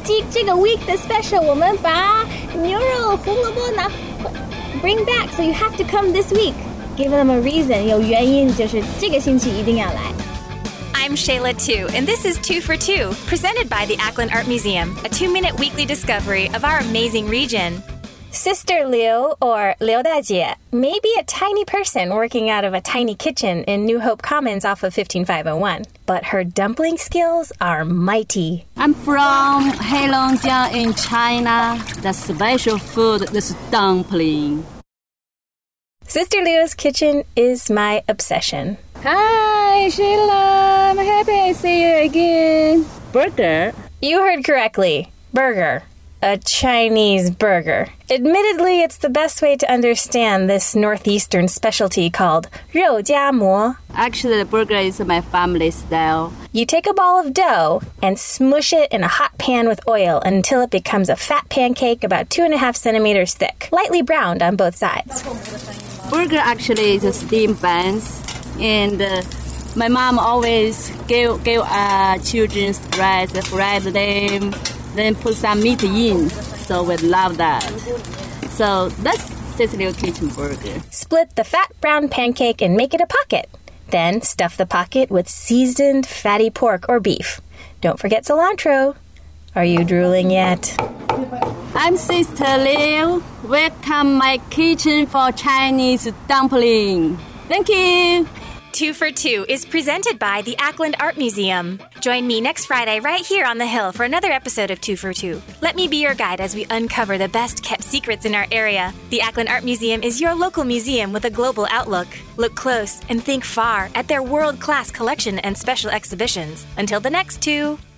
这个 week 的 special 我们把牛肉胡萝卜bring back, so you have to come this week. Give them a reason, 有原因就是这个星期一定要来。 I'm Shayla Tu, and this is 2 for 2, presented by the Ackland Art Museum, a 2-minute weekly discovery of our amazing region. Sister Liu, or Liu Dajie, may be a tiny person working out of a tiny kitchen in New Hope Commons off of 15501, but her dumpling skills are mighty. I'm from Heilongjiang in China. The special food is dumpling. Sister Liu's kitchen is my obsession. Hi, Sheila. I'm happy to see you again. Burger? You heard correctly. Burger. A Chinese burger. Admittedly, it's the best way to understand this northeastern specialty called 肉夹馍. Actually, the burger is my family style. You take a ball of dough and smush it in a hot pan with oil until it becomes a fat pancake about 2.5 centimeters thick, lightly browned on both sides. Burger actually is a steamed buns, and my mom always give children rice, fried them, then put some meat in. So we love that. So that's Cecilia Kitchen Burger. Split the fat brown pancake and make it a pocket. Then stuff the pocket with seasoned fatty pork or beef. Don't forget cilantro. Are you drooling yet? I'm Sister Liu. Welcome my kitchen for Chinese dumpling. Thank you. 2 for 2 is presented by the Ackland Art Museum. Join me next Friday right here on the Hill for another episode of 2 for 2. Let me be your guide as we uncover the best-kept secrets in our area. The Ackland Art Museum is your local museum with a global outlook. Look close and think far at their world-class collection and special exhibitions. Until the next 2.